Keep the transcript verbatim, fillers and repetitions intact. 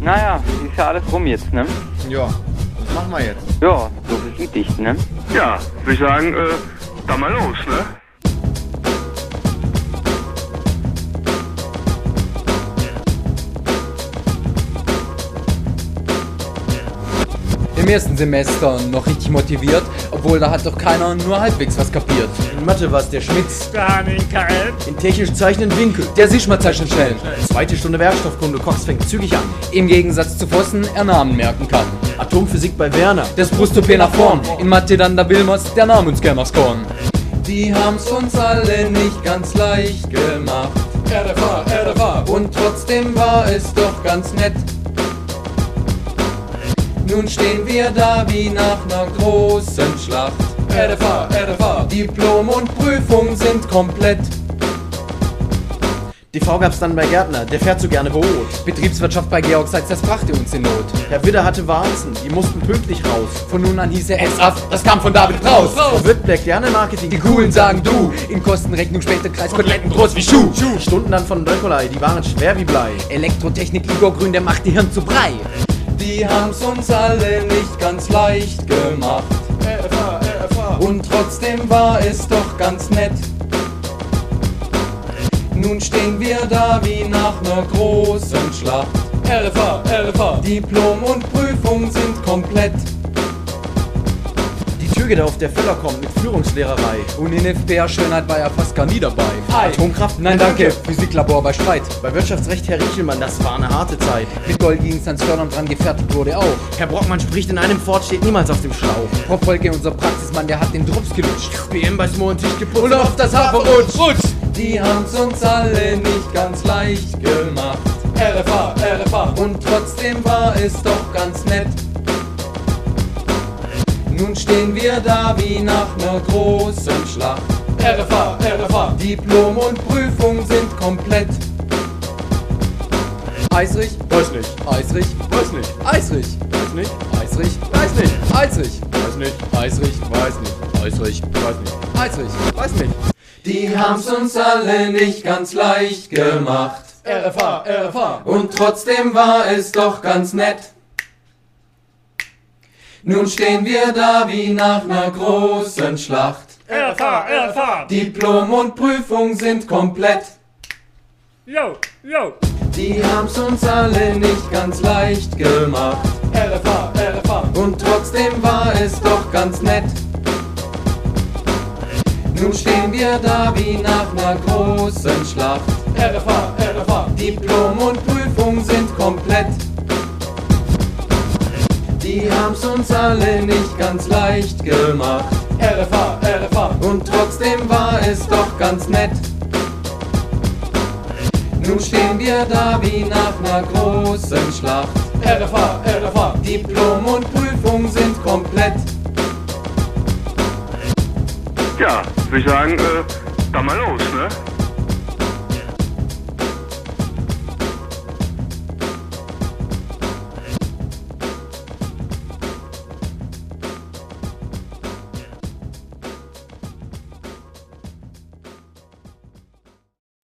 Naja, ist ja alles rum jetzt, ne? Ja, was machen wir jetzt? Ja, so viel dicht, ne? Ja, würde ich sagen, äh, dann mal los, ne? Im ersten Semester noch richtig motiviert, obwohl da hat doch keiner nur halbwegs was kapiert. In Mathe war's der Schmitz, in K L. in technisch Zeichnen Winkel. Der sich mal zeichnen schnell. Zweite Stunde Werkstoffkunde, Cox fängt zügig an. Im Gegensatz zu Vossen, er Namen merken kann. Atomphysik bei Werner. Das Brustopé nach vorn, in Mathe dann da Wilmers, der Name uns gern nach Scorn. Die haben's uns alle nicht ganz leicht gemacht. R F A, R F A. Und trotzdem war es doch ganz nett. Nun stehen wir da wie nach ner großen Schlacht. R F A, R F A. Diplom und Prüfung sind komplett. D V gab's dann bei Gärtner, der fährt so gerne Boot. Betriebswirtschaft bei Georg Seitz, das brachte uns in Not. Herr Widder hatte Warzen, die mussten pünktlich raus. Von nun an hieß er S A F, das kam von David Kraus. Frau Wittbeck, gerne Marketing. Die Coolen sagen du, in Kostenrechnung später Kreis Koteletten groß wie Schuh. Die Stunden dann von Dökolei, die waren schwer wie Blei. Elektrotechnik Igor Grün, der macht die Hirn zu Brei. Die haben's uns alle nicht ganz leicht gemacht. R F A, R F A. Und trotzdem war es doch ganz nett. Nun stehen wir da wie nach ner großen Schlacht. R F A, R F A. Diplom und Prüfung sind komplett. Die Tür geht auf, der Völler kommt mit Führungslehrerei. Und in F P A-Schönheit war ja fast gar nie dabei. Ei. Atomkraft? Nein, danke. Physiklabor bei Streit. Bei Wirtschaftsrecht, Herr Riechelmann, das war eine harte Zeit. Mit Gold ging's ans Fördern dran, gefertigt wurde auch. Herr Brockmann spricht, in einem Fort steht niemals auf dem Schlauch. Frau Volke, unser Praxismann, der hat den Drops gelutscht. B M bei Smo und Tisch geputzt Und auf das Haar verrutscht. Rutscht. Die haben's uns alle nicht ganz leicht gemacht. R F A, R F A. Und trotzdem war es doch ganz nett. Nun stehen wir da wie nach ner großen Schlacht. R F A, R F A. Diplom und Prüfung sind komplett. Eisrich, Weiß nicht, Eisrich, weiß nicht, Eisrich, weiß nicht, Eisrich, weiß nicht, Eisrich, weiß nicht, Eisrich, weiß nicht, Eisrich, weiß nicht, Eisrich. weiß nicht. Die haben's uns alle nicht ganz leicht gemacht. R F A, R F A. Und trotzdem war es doch ganz nett. Nun stehen wir da wie nach ner großen Schlacht. R F A, R F A. Diplom und Prüfung sind komplett. Yo, yo. Die haben's uns alle nicht ganz leicht gemacht. R F A, R F A. Und trotzdem war es doch ganz nett. Nun stehen wir da wie nach ner großen Schlacht. R F A, R F A. Diplom und Prüfung sind komplett. Die haben's uns alle nicht ganz leicht gemacht. R F A, R F A. Und trotzdem war es doch ganz nett. Nun stehen wir da wie nach ner großen Schlacht. R F A, R F A. Diplom und Prüfung sind komplett. Ja, würde ich sagen, äh, dann mal los, ne?